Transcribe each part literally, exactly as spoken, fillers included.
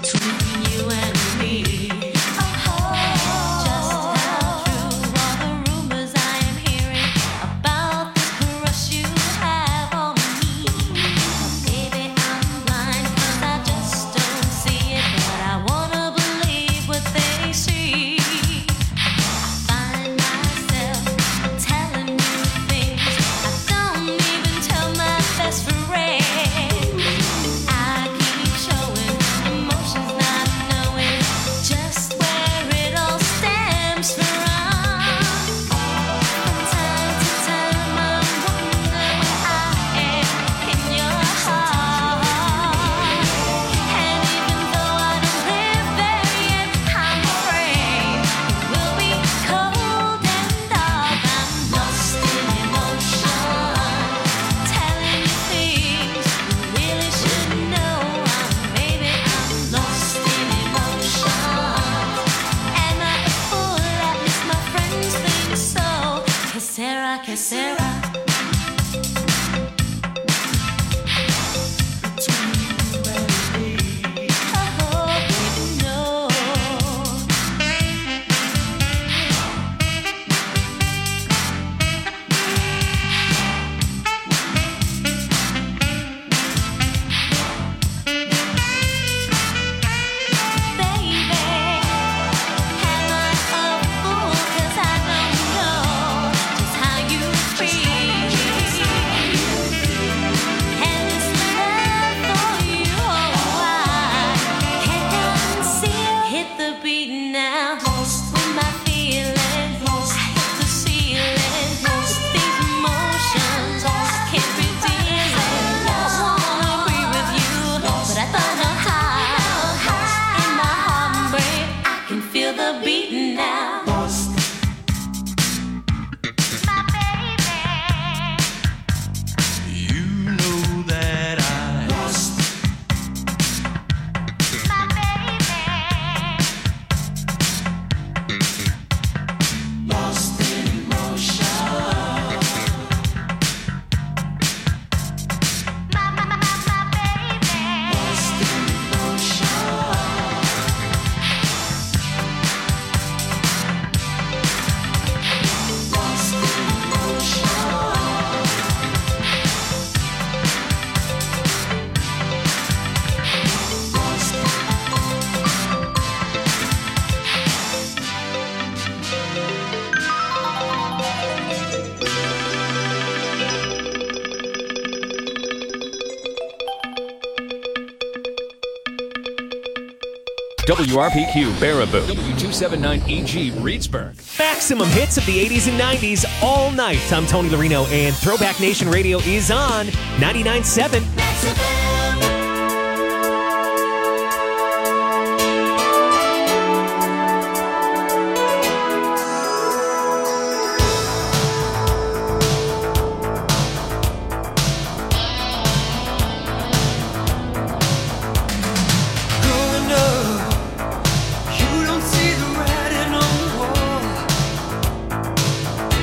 W R P Q Baraboo. W two seventy-nine E G Reedsburg. Maximum hits of the eighties and nineties all night. I'm Tony Larino, and Throwback Nation Radio is on ninety-nine point seven.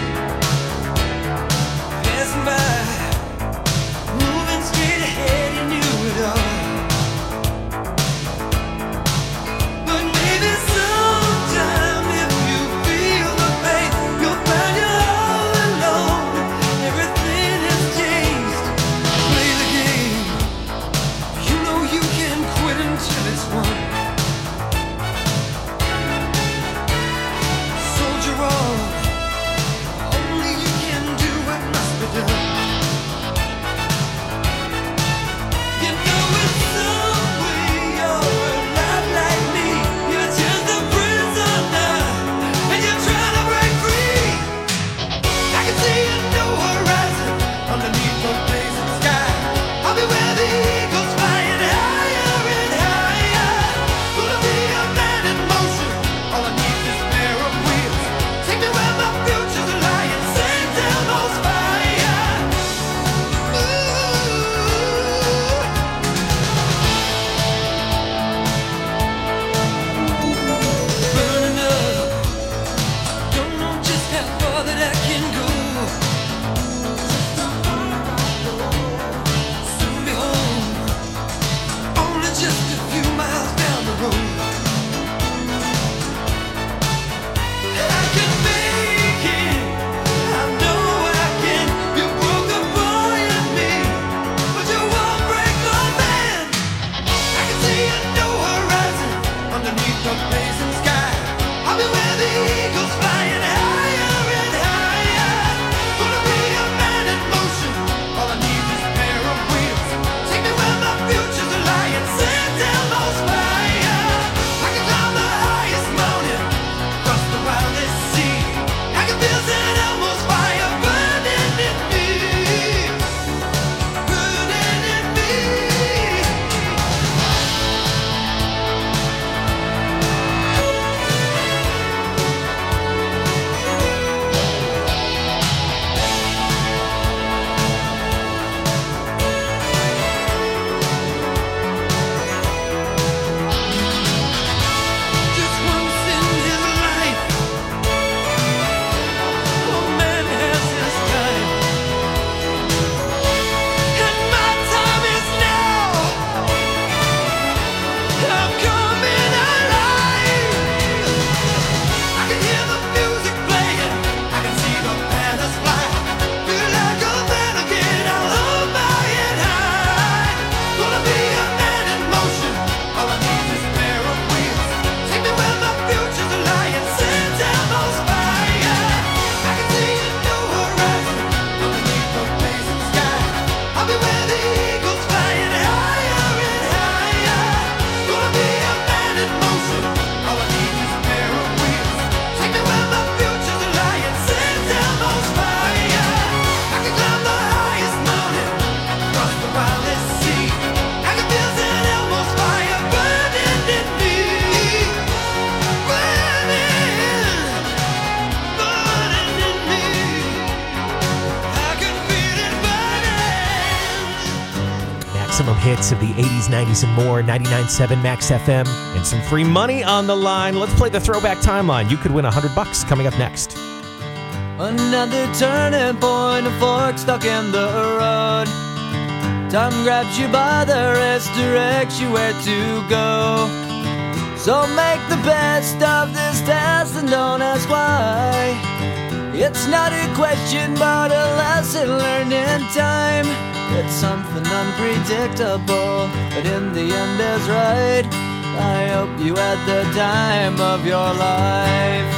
Moving straight ahead in hits of the eighties, nineties, and more. ninety-nine point seven Max F M. And some free money on the line. Let's play the Throwback Timeline. You could win one hundred bucks coming up next. Another turning point, a fork stuck in the road. Time grabs you by the wrist, directs you where to go. So make the best of this test and don't ask why. It's not a question but a lesson learned in time. It's something unpredictable, but in the end is right. I hope you had the time of your life.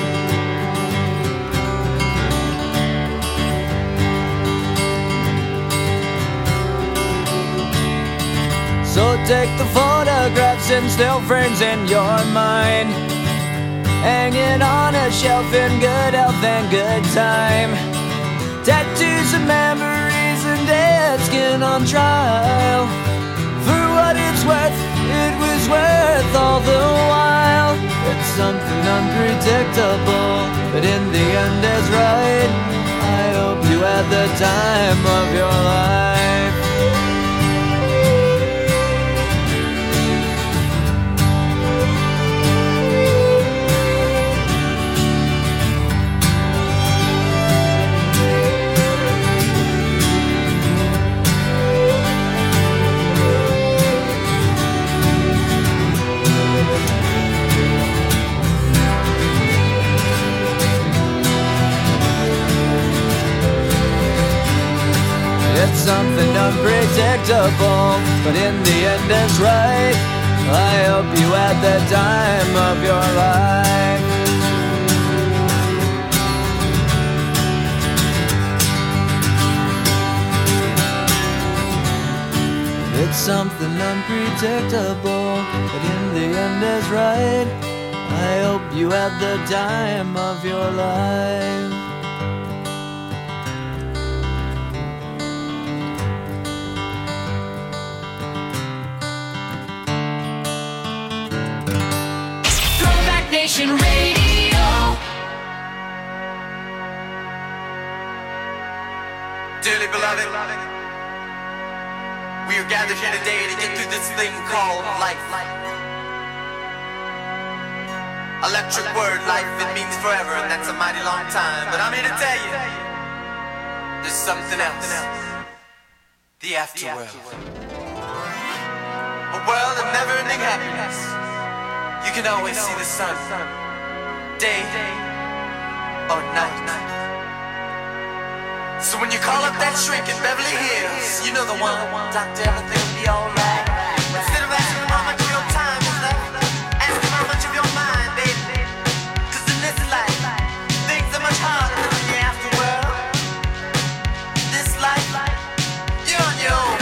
So take the photographs and still frames in your mind, hanging on a shelf in good health and good time. Tattoos and memories and dead skin on trial. For what it's worth, it was worth all the while. It's something unpredictable, but in the end is right. I hope you had the time of your life. It's something unpredictable, but in the end it's right. I hope you had the time of your life. It's something unpredictable, but in the end is right. I hope you had the time of your life. Nation Radio. Dearly beloved, we are gathered here today to get through this thing called life. Electric word, life, it means forever, and that's a mighty long time. But I'm here to tell you, there's something else. The afterworld. A world of never-ending happiness. You can always see the sun, day or night. So when you call up that shrink in Beverly Hills, you know the one, doctor, everything will be alright. Instead of asking how much of your time is left, ask him how much of your mind, baby. Cause in this life, things are much harder than in the afterworld. This life, you're on your own.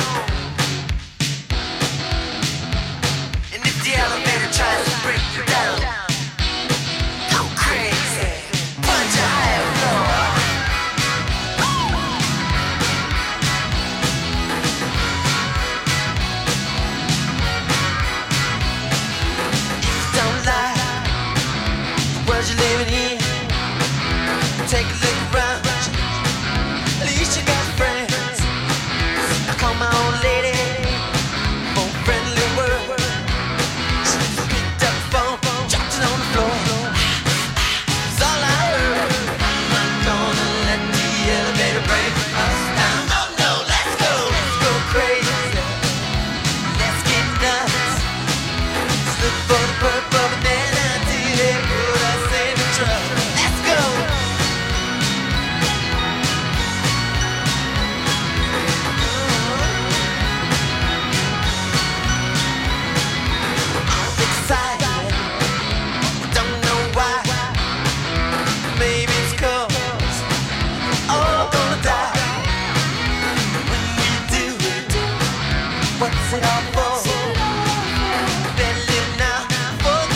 And if the elevator tries to break you down, go crazy, punch a higher floor. Don't lie, the world you're living in. Take a look around, at least you got friends. I call my old lady for a friendly word. What's it all for? Better live now before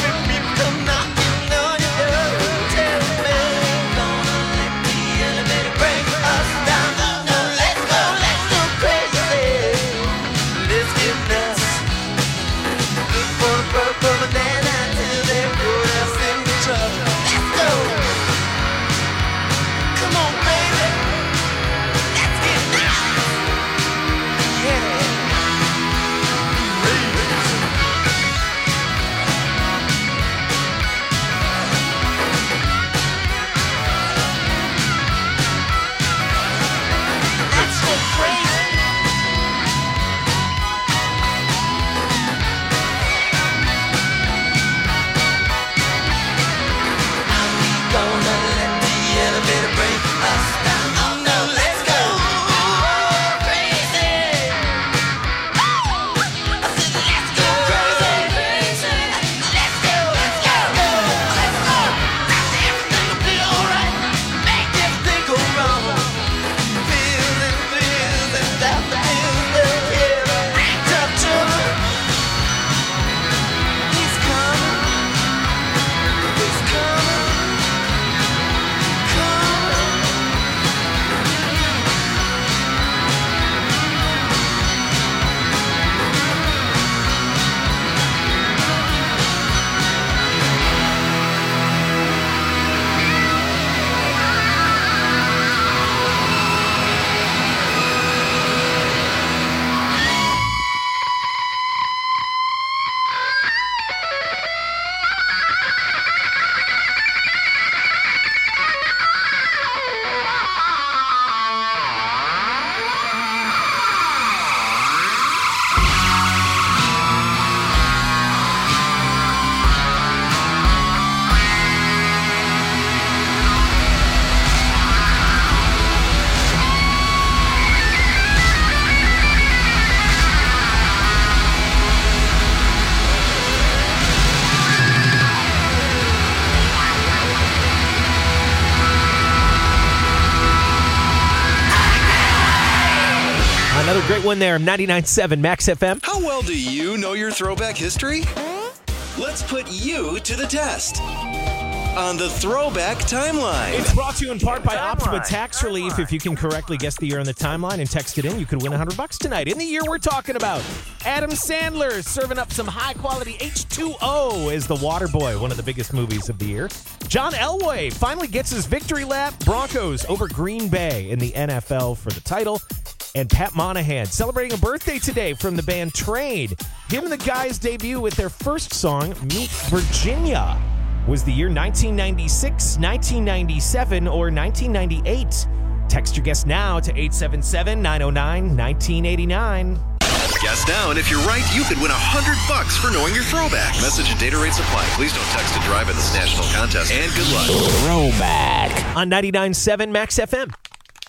Great one there. ninety-nine point seven Max F M. How well do you know your throwback history? Let's put you to the test on the Throwback Timeline. It's brought to you in part by Optima Tax Relief. If you can correctly guess the year on the timeline and text it in, you could win one hundred bucks tonight. In the year we're talking about, Adam Sandler is serving up some high-quality H two O as the Water Boy, one of the biggest movies of the year. John Elway finally gets his victory lap. Broncos over Green Bay in the N F L for the title. And Pat Monahan celebrating a birthday today from the band Trade. Him and the guys debut with their first song, Meet Virginia. Was the year nineteen ninety-six, nineteen ninety-seven, or nineteen ninety-eight? Text your guess now to eight seven seven, nine oh nine, one nine eight nine. Guess now, and if you're right, you could win one hundred bucks for knowing your throwback. Message and data rates apply. Please don't text and drive in this national contest. And good luck. Throwback on ninety-nine point seven Max F M.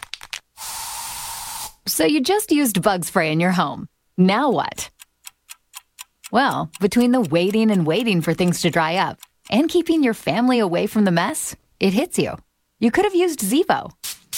So you just used bug spray in your home. Now what? Well, between the waiting and waiting for things to dry up and keeping your family away from the mess, it hits you. You could have used Zevo.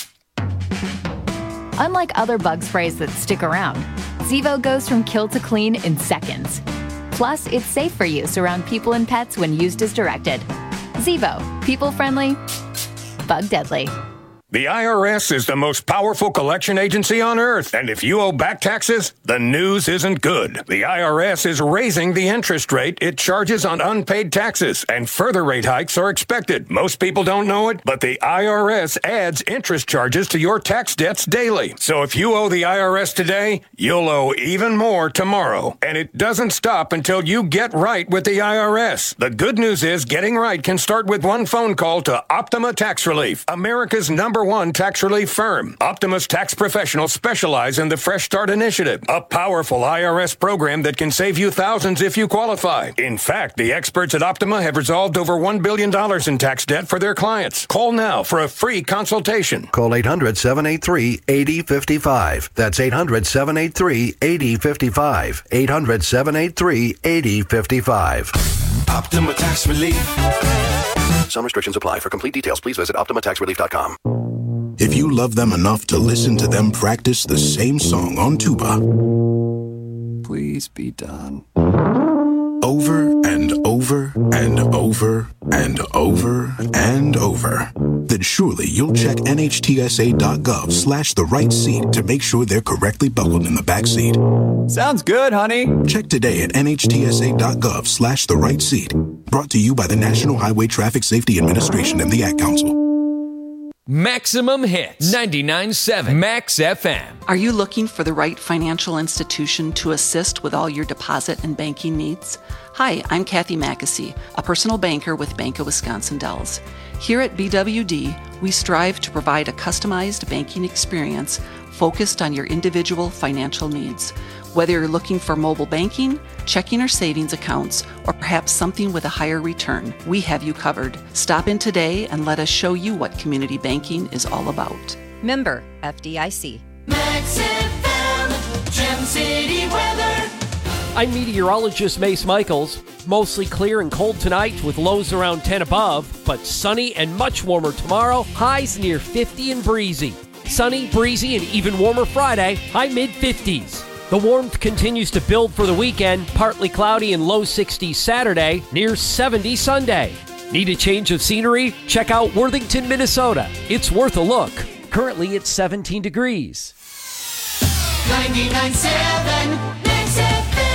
Unlike other bug sprays that stick around, Zevo goes from kill to clean in seconds. Plus, it's safe for use around people and pets when used as directed. Zevo, people-friendly, bug-deadly. The I R S is the most powerful collection agency on earth, and if you owe back taxes, the news isn't good. The I R S is raising the interest rate it charges on unpaid taxes, and further rate hikes are expected. Most people don't know it, but the I R S adds interest charges to your tax debts daily. So if you owe the I R S today, you'll owe even more tomorrow. And it doesn't stop until you get right with the I R S. The good news is getting right can start with one phone call to Optima Tax Relief, America's number one tax relief firm. Optima's tax professionals specialize in the Fresh Start Initiative, a powerful I R S program that can save you thousands if you qualify. In fact, the experts at Optima have resolved over one billion dollars in tax debt for their clients. Call now for a free consultation. Call eight hundred, seven eight three, eight zero five five. That's eight hundred, seven eight three, eight zero five five. eight hundred, seven eight three, eight zero five five. Optima Tax Relief. Some restrictions apply. For complete details, please visit optima tax relief dot com. If you love them enough to listen to them practice the same song on tuba, please be done. Over and over and over and over and over, then surely you'll check nhtsa.gov slash the right seat to make sure they're correctly buckled in the back seat. Sounds good, honey. Check today at nhtsa.gov slash the right seat. Brought to you by the National Highway Traffic Safety Administration and the Ad Council. Maximum Hits, ninety-nine point seven Max F M. Are you looking for the right financial institution to assist with all your deposit and banking needs? Hi, I'm Kathy Mackesy, a personal banker with Bank of Wisconsin Dells. Here at B W D, we strive to provide a customized banking experience focused on your individual financial needs. Whether you're looking for mobile banking, checking or savings accounts, or perhaps something with a higher return, we have you covered. Stop in today and let us show you what community banking is all about. Member F D I C. Max F M, Gem City weather. I'm meteorologist Mace Michaels. Mostly clear and cold tonight with lows around ten above, but sunny and much warmer tomorrow, highs near fifty and breezy. Sunny, breezy, and even warmer Friday, high mid-fifties. The warmth continues to build for the weekend, partly cloudy and low sixties Saturday, near seventy Sunday. Need a change of scenery? Check out Worthington, Minnesota. It's worth a look. Currently it's seventeen degrees. ninety-nine point seven Max F M.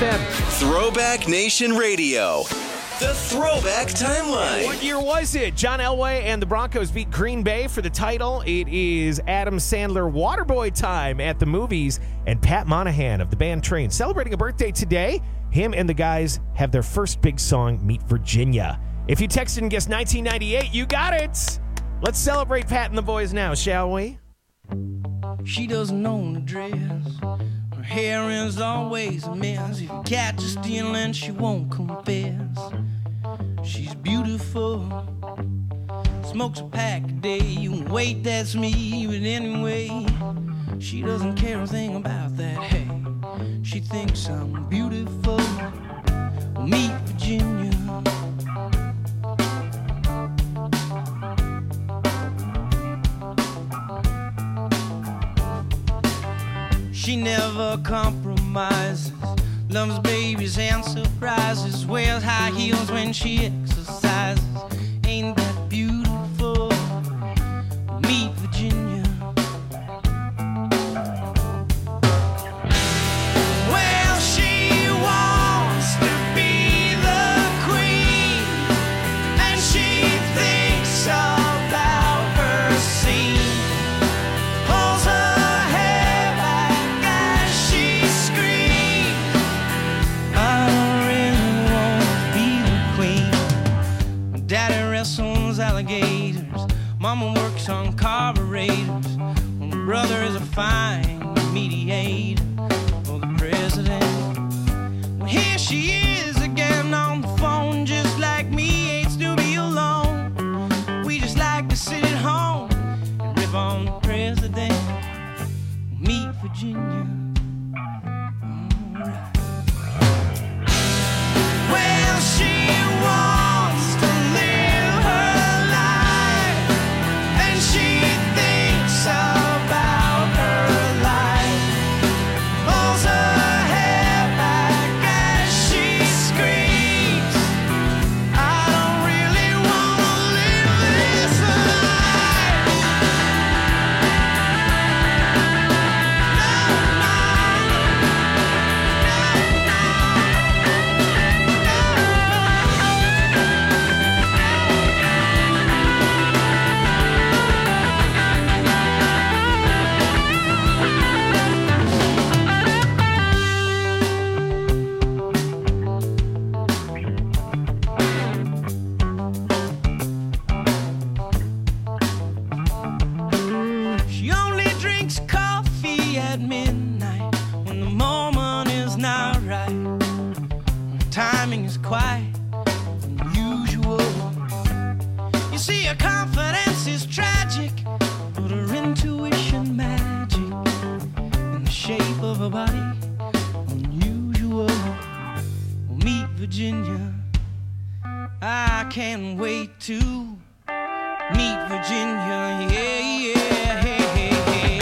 M. Throwback Nation Radio. The Throwback Timeline. What year was it? John Elway and the Broncos beat Green Bay for the title. It is Adam Sandler Waterboy time at the movies. And Pat Monahan of the band Train celebrating a birthday today. Him and the guys have their first big song, Meet Virginia. If you texted and guessed nineteen ninety-eight, you got it. Let's celebrate Pat and the boys now, shall we? She doesn't own a dress. Her hair is always a mess. If you catch her stealing, she won't confess. She's beautiful, smokes a pack a day. You can wait, that's me, but anyway, she doesn't care a thing about that. Hey, she thinks I'm beautiful. Well, meet Virginia. She never compromises, loves babies and surprises, wears high heels when she exercises. Ain't that beautiful? Meet Virginia. Well, she wants to be the queen, and she thinks about her scene. Pulls her alligators. Mama works on carburetors. My brother is a fine mediator for the president. Well, here she is again on the phone, just like me, hates to be alone. We just like to sit at home and rip on the president. Meet Virginia. Right. Well, she wants to live her life, and she thinks about her life. Pulls her hair back as she screams, I don't really wanna live this life. She only drinks coffee at midnight when the moment is not right. The timing is quite unusual. You see, her confidence is tragic, but her intuition magic, and the shape of her body unusual. We'll meet Virginia. I can't wait to meet Virginia. Yeah, yeah, hey, hey, hey.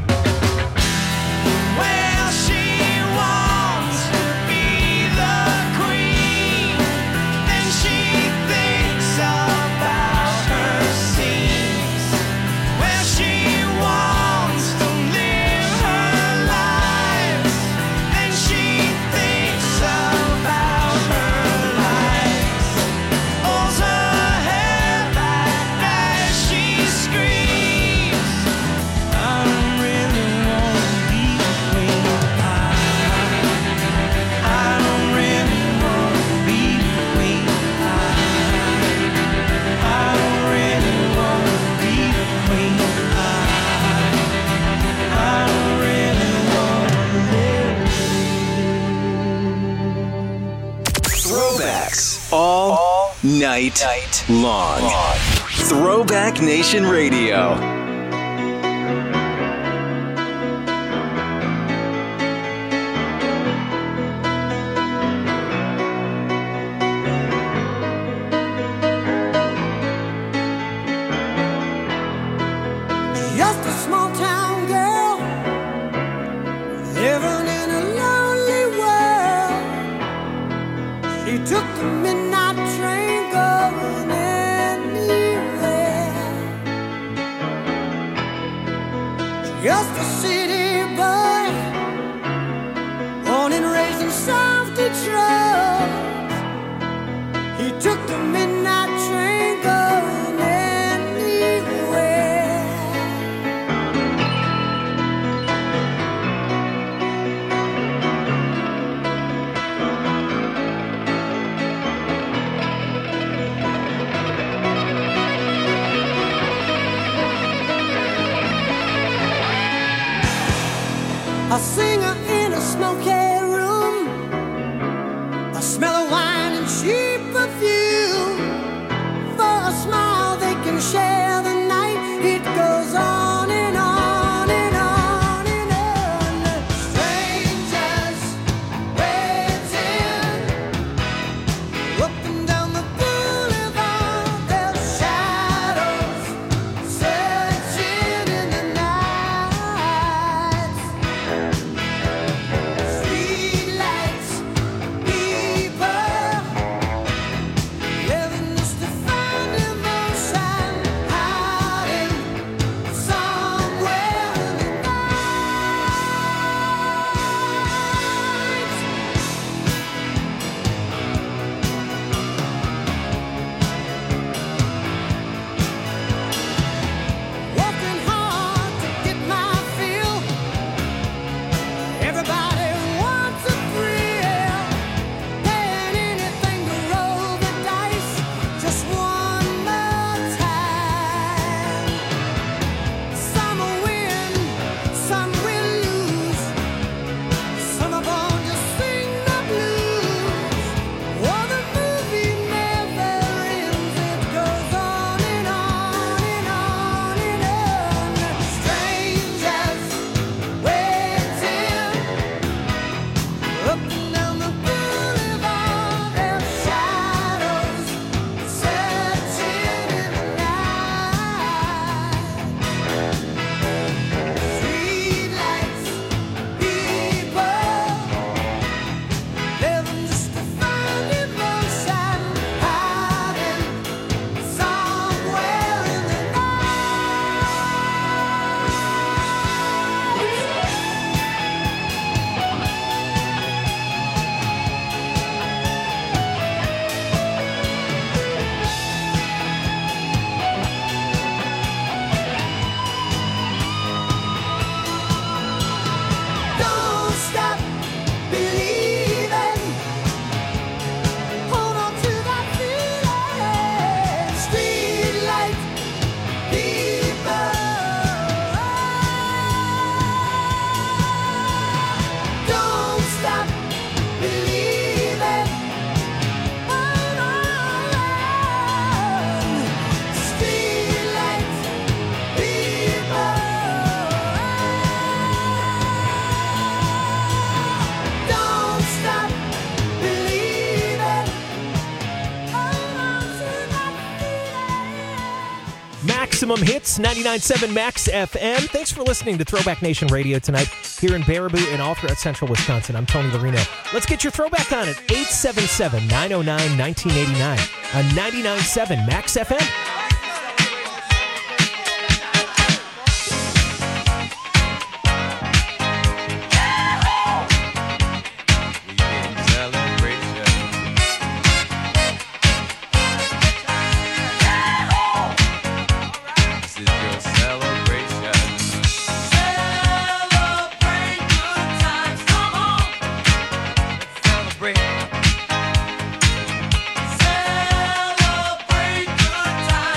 Well, she wants to be the queen, and she thinks about her scenes. Well, she wants to live her life, and she thinks about her life. Pulls her hair back as she screams, I don't really wanna be the queen. I, I don't really wanna be the queen. I, I don't really wanna be the queen. I, I don't really wanna live. Throwbacks all, night, long. Throwback Nation Radio. Just a small town girl living in a lonely world. She took the midnight train going anywhere. Just a city boy, born and raised in South beach road. He took the midnight train going anywhere. A singer in a smoky room, a smell of wine and cheap perfume. For a smile they can share the night. It goes on and on and on and on. Strangers waiting up and down the boulevard. Their shadows searching in the night. Streetlights, people living just to find emotion, hiding somewhere in the night. Working hard to get my fill. Everybody wants a thrill, paying anything to roll the dice just one more time. Some will win, some will lose. Some are born to sing the blues. Oh, the movie never ends. It goes on and on and on and on. Strangers waiting up and down the boulevard. Their shadows searching in the night. Streetlights, people living just to find emotion, hiding somewhere in the Don't stop believing. Hold on to that feeling. Streetlight people. Don't stop believing. Hold on. Streetlight people. Don't stop believing. Hold on to that feeling. Maximum Hits, ninety-nine point seven Max F M. Thanks for listening to Throwback Nation Radio tonight here in Baraboo and all throughout central Wisconsin. I'm Tony Larino. Let's get your throwback on at eight seven seven, nine oh nine, nineteen eighty-nine on ninety-nine point seven Max F M. Celebrate good times.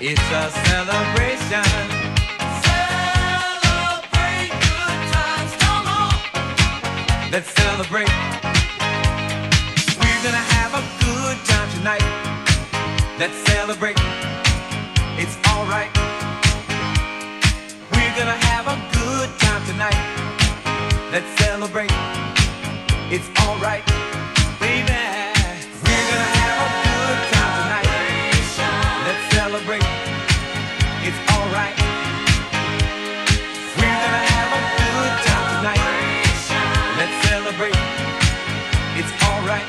It's a celebration. Celebrate good times, come on. Let's celebrate. We're gonna have a good time tonight. Let's celebrate. It's alright. We're gonna have a good time tonight. Let's celebrate. It's alright, baby. We're gonna have a good time tonight. Let's celebrate. It's alright. We're gonna have a good time tonight. Let's celebrate. It's alright.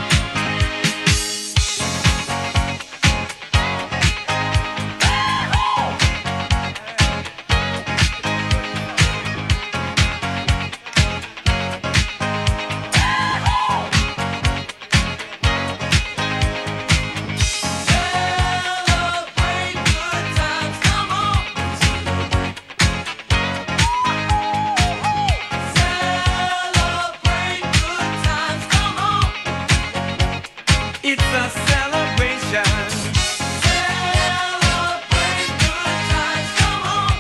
It's a celebration. Celebrate good times, come on.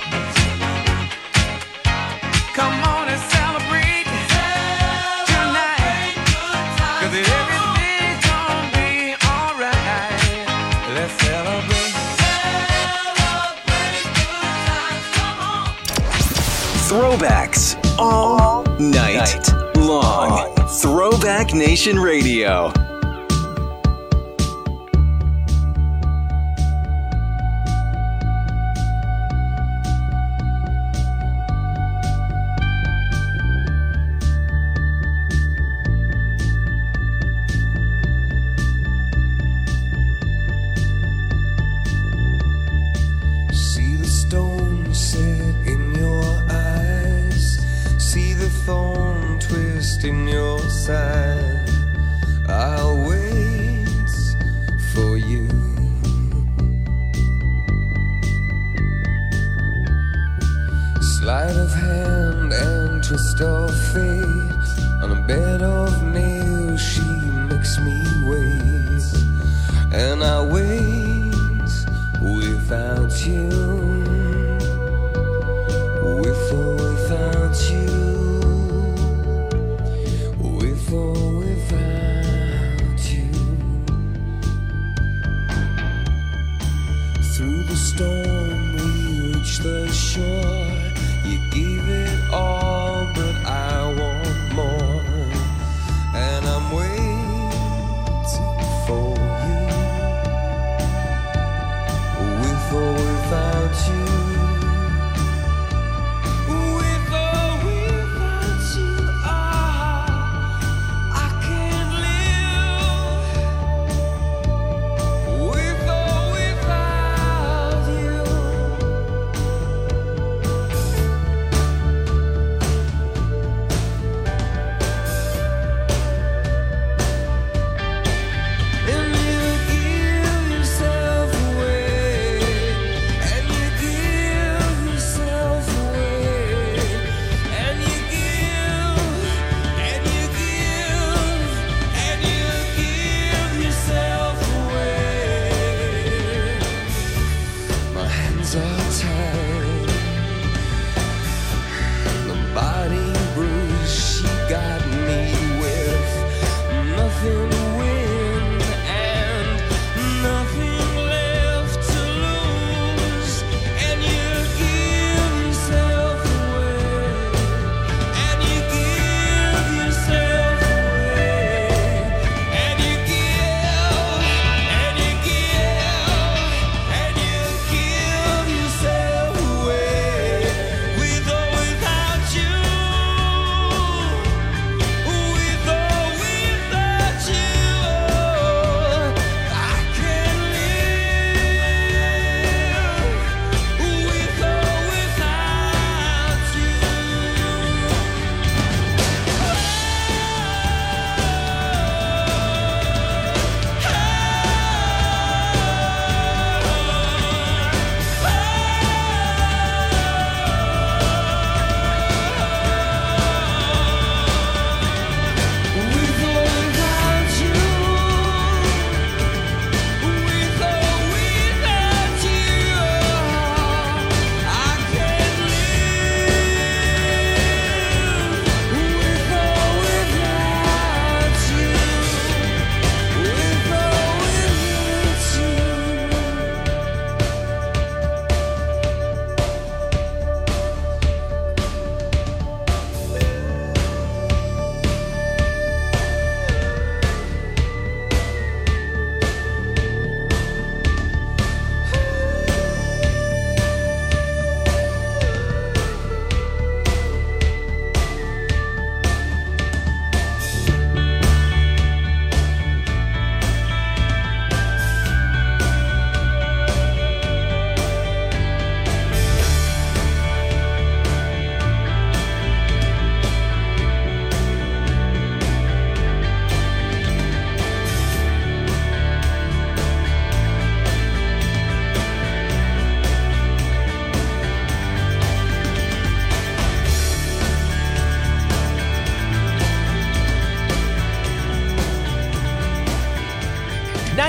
Come on and celebrate tonight. Cause everything's gonna be alright. Let's celebrate. Celebrate good times, come on. Throwbacks all night long. Throwback Nation Radio. See the stone set in your eyes. See the thorn twist in your side. I'll wait for you. Sleight of hand and twist of fate. On a bed of nails she makes me wait. And I wait without you, with or without you, with or without you. Through the storm we reach the shore. You give it all, but I want more. And I'm waiting for you, with or without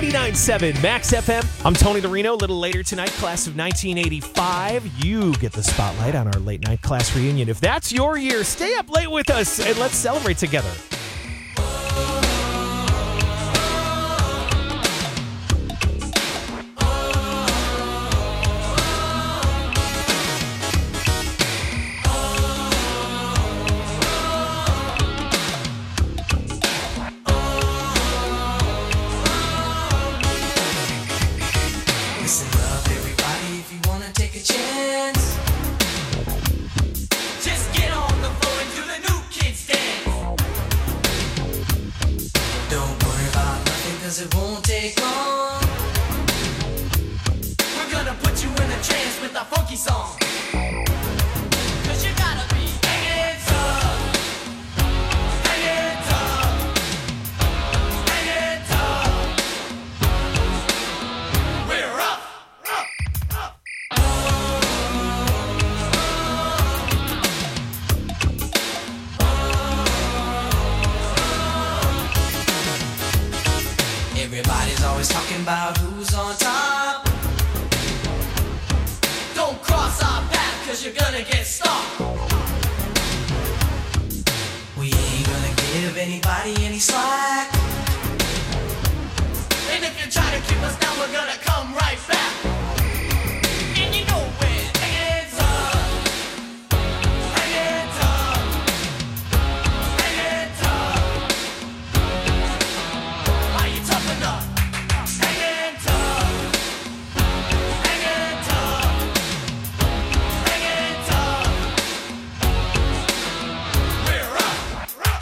ninety-nine point seven Max F M. I'm Tony Lorino. A little later tonight, class of nineteen eighty-five. You get the spotlight on our late night class reunion. If that's your year, stay up late with us and let's celebrate together. It won't take long. We're gonna put you in a trance with a funky song. Cause you gotta be hanging tough, hanging tough, hanging tough. We're up, up, up. Everybody's always talking about who's on top. Don't cross our path, cause you're gonna get stopped. We ain't gonna give anybody any slack. And if you try to keep us down, we're gonna come right back. And you know we're hanging tough, hanging tough, hanging tough. Are you tough enough? Hanging tough, hanging tough, hanging tough. We're up, up,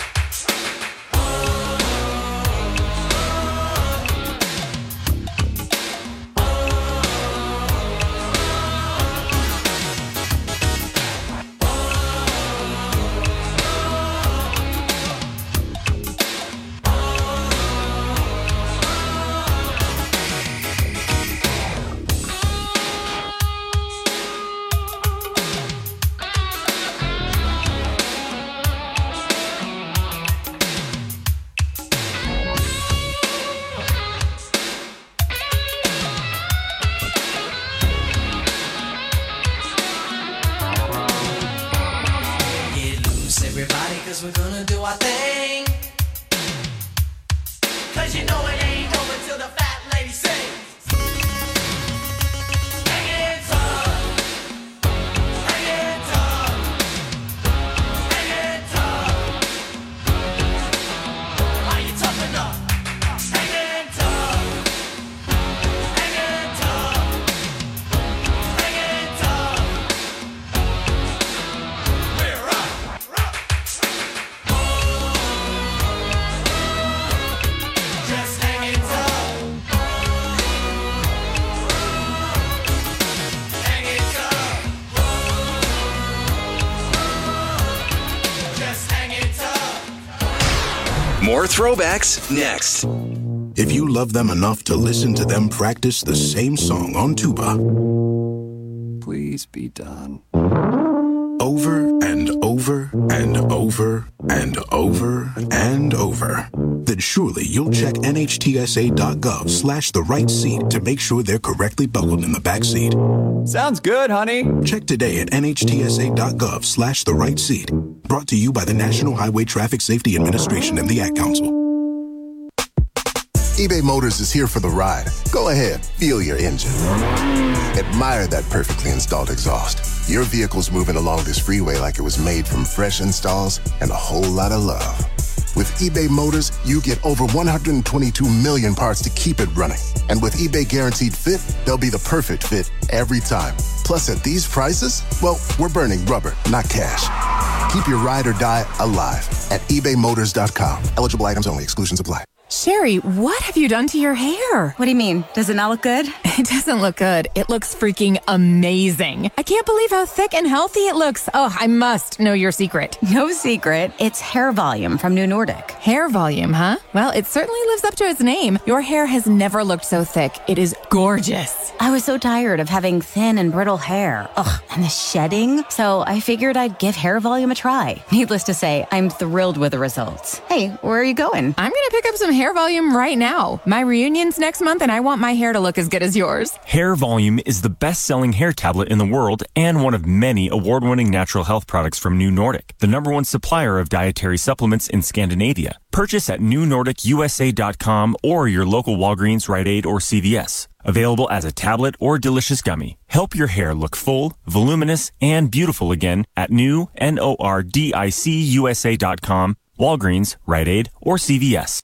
Get loose, everybody, cause we're gonna do our thing. Cause you know it ain't over till the fat lady sings. Hanging tough, hanging tough, hanging tough. Are you tough enough? Hanging tough, hanging tough, hanging tough. We're up, up. Just hanging tough, hanging tough, just hanging tough. More throwbacks next. If you love them enough to listen to them practice the same song on tuba Please be done. over and over and over and over and over, then surely you'll check nhtsa.gov slash the right seat to make sure they're correctly buckled in the back seat. Sounds good, honey. Check today at nhtsa.gov slash the right seat. Brought to you by the National Highway Traffic Safety Administration and the Ad Council. eBay Motors is here for the ride. Go ahead, feel your engine. Admire that perfectly installed exhaust. Your vehicle's moving along this freeway like it was made from fresh installs and a whole lot of love. With eBay Motors, you get over one hundred twenty-two million parts to keep it running. And with eBay Guaranteed Fit, they'll be the perfect fit every time. Plus, at these prices, well, we're burning rubber, not cash. Keep your ride or die alive at ebay motors dot com. Eligible items only. Exclusions apply. Sherry, what have you done to your hair? What do you mean? Does it not look good? It doesn't look good. It looks freaking amazing. I can't believe how thick and healthy it looks. Oh, I must know your secret. No secret. It's hair volume from New Nordic. Hair volume, huh? Well, it certainly lives up to its name. Your hair has never looked so thick. It is gorgeous. I was so tired of having thin and brittle hair. Ugh, and the shedding. So I figured I'd give hair volume a try. Needless to say, I'm thrilled with the results. Hey, where are you going? I'm going to pick up some hair Hair Volume right now. My reunion's next month, and I want my hair to look as good as yours. Hair Volume is the best-selling hair tablet in the world and one of many award-winning natural health products from New Nordic, the number one supplier of dietary supplements in Scandinavia. Purchase at new nordic u s a dot com or your local Walgreens, Rite Aid, or C V S. Available as a tablet or delicious gummy. Help your hair look full, voluminous, and beautiful again at new nordic u s a dot com, Walgreens, Rite Aid, or C V S.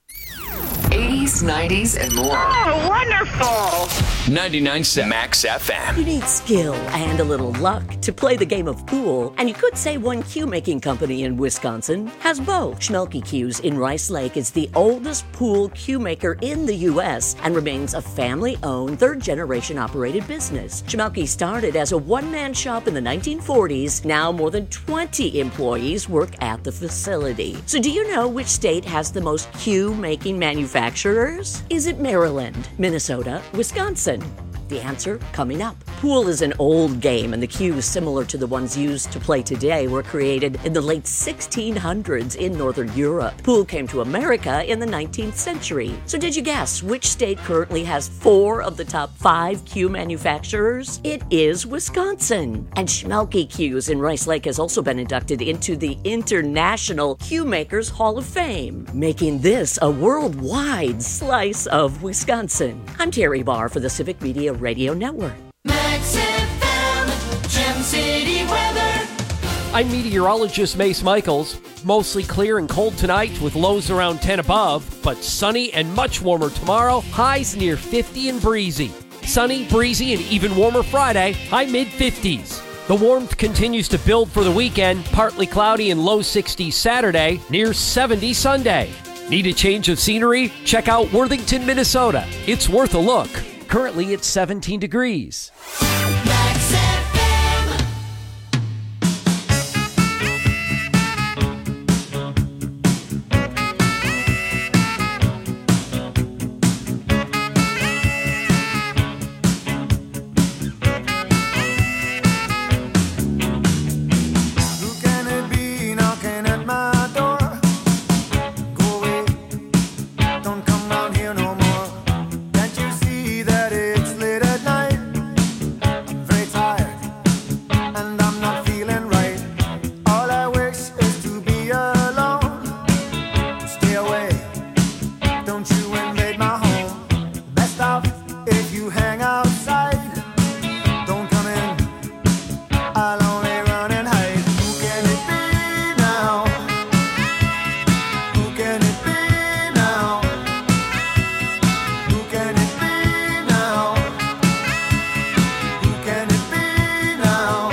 eighties, nineties, and more. Oh, wonderful! ninety-nine point seven Max F M. You need skill and a little luck to play the game of pool, and you could say one cue-making company in Wisconsin has both. Schmelke Cues in Rice Lake is the oldest pool cue maker in the U S and remains a family-owned, third-generation operated business. Schmelke started as a one-man shop in the nineteen forties. Now more than twenty employees work at the facility. So do you know which state has the most cue-making manufacturers? Is it Maryland, Minnesota, Wisconsin? The answer coming up. Pool is an old game, and the cues similar to the ones used to play today were created in the late sixteen hundreds in Northern Europe. Pool came to America in the nineteenth century. So did you guess which state currently has four of the top five cue manufacturers? It is Wisconsin. And Schmelke Cues in Rice Lake has also been inducted into the International Cue Makers Hall of Fame, making this a worldwide slice of Wisconsin. I'm Terry Barr for the Civic Media Radio Network. Max F M, Gem City weather. I'm meteorologist Mace Michaels. Mostly clear and cold tonight with lows around ten above, but sunny and much warmer tomorrow, highs near fifty and breezy. Sunny, breezy, and even warmer Friday, high mid-fifties. The warmth continues to build for the weekend, partly cloudy and low sixties Saturday, near seventy Sunday. Need a change of scenery? Check out Worthington, Minnesota. It's worth a look. Currently, it's seventeen degrees. Max F M. Who can it be knocking at my door? Go away, don't come round here no more. Can't you see that it's late at night? I'm very tired and I'm not feeling right. All I wish is to be alone. Stay away, don't you invade my home. Best off if you hang outside. Don't come in, I'll only run and hide. Who can it be now? Who can it be now? Who can it be now? Who can it be now?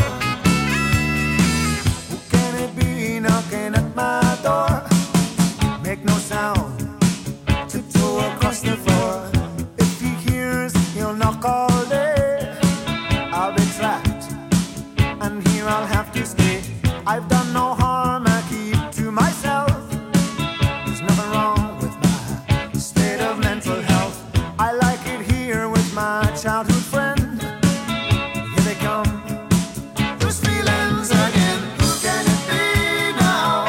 Who can it be knocking at my door? Make no sound, tiptoe across the floor. If he hears, he'll knock all day. I'll be trapped, and here I'll have to stay. I've done no harm, I keep to myself. There's nothing wrong with my state of mental health. I like it here with my childhood friend. Here they come, those feelings again. Who can it be now?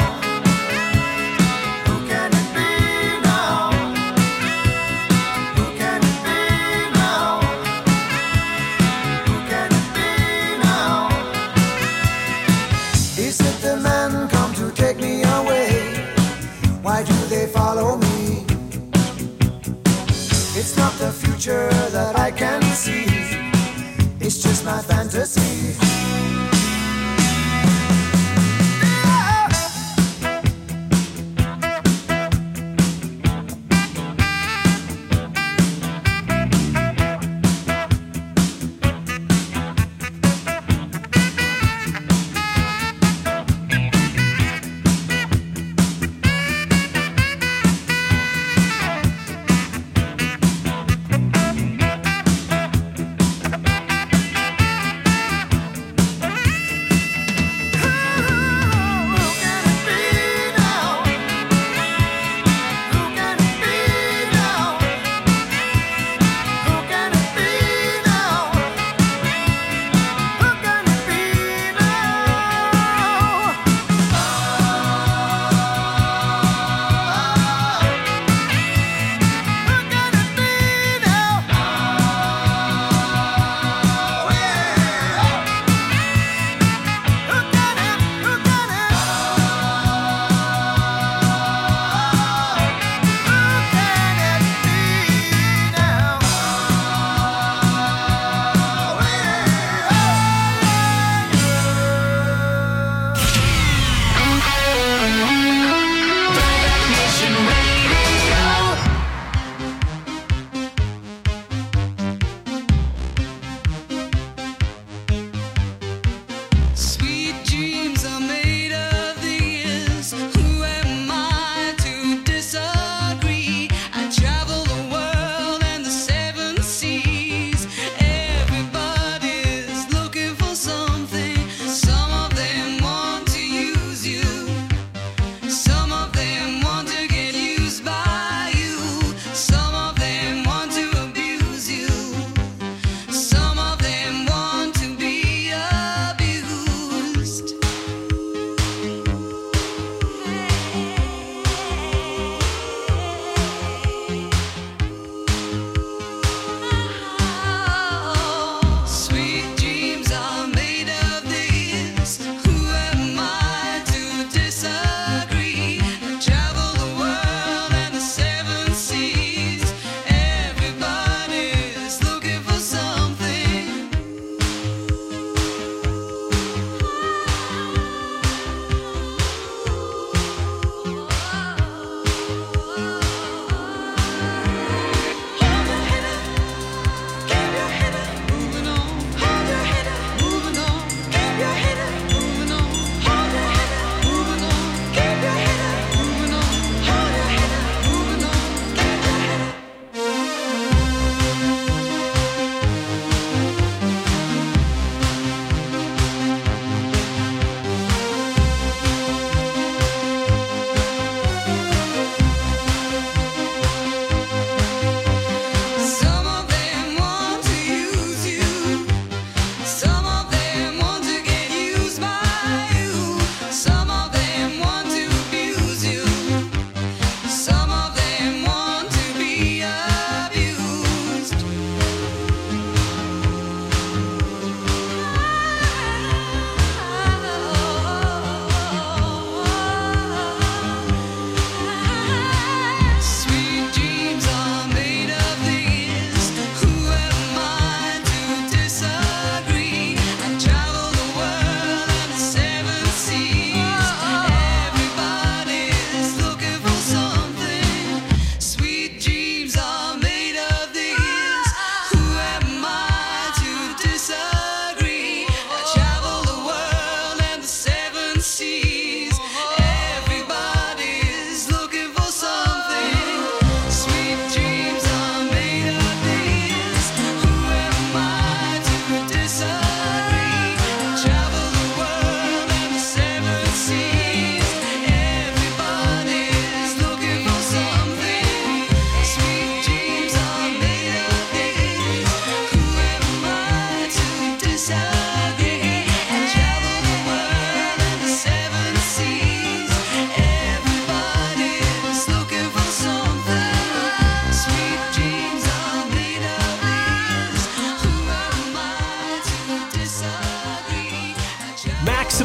Who can it be now? Who can it be now? Who can it be now? Is it the men come to take me away? Why do they follow me? It's not the future that I can see. It's just my fantasy.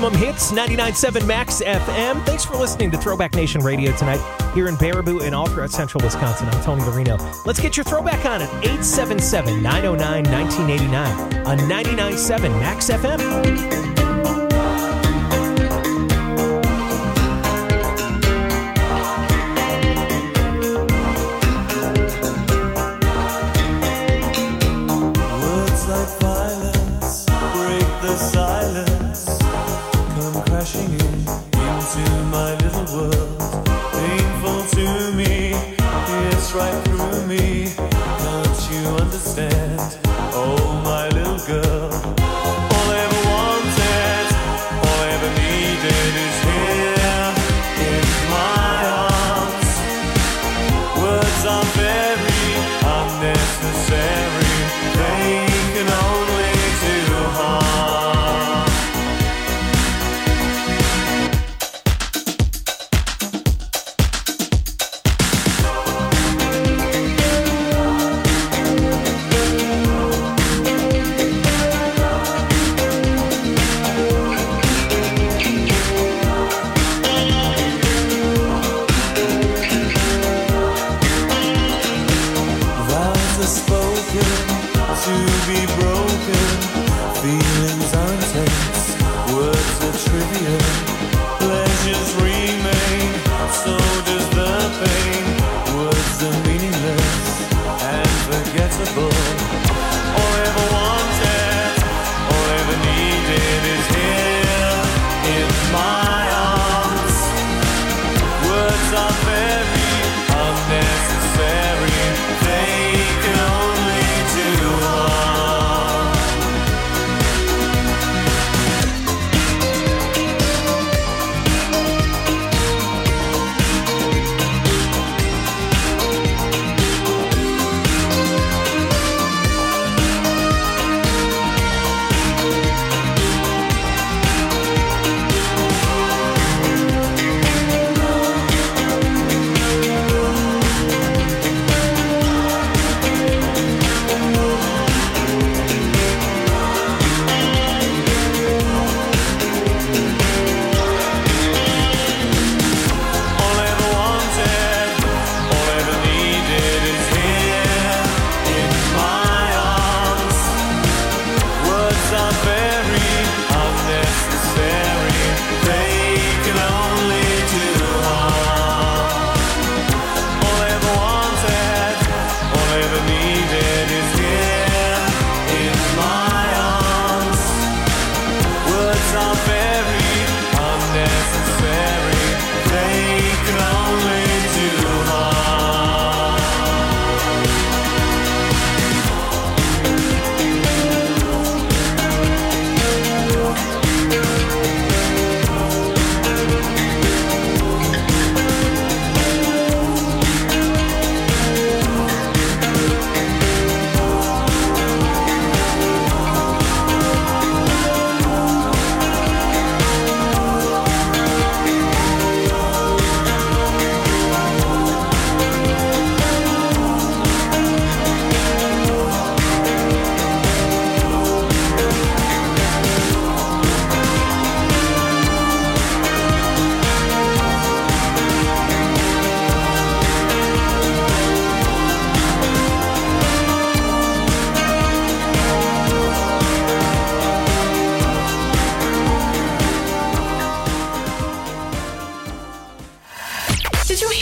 Maximum Hits, ninety-nine point seven Max F M. Thanks for listening to Throwback Nation Radio tonight here in Baraboo and all throughout central Wisconsin. I'm Tony Marino. Let's get your throwback on at eight seven seven, nine oh nine, one nine eight nine on ninety-nine point seven Max F M.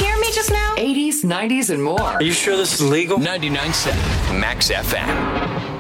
eighties, nineties, and more. Are you sure this is legal? ninety-nine point seven Max F M.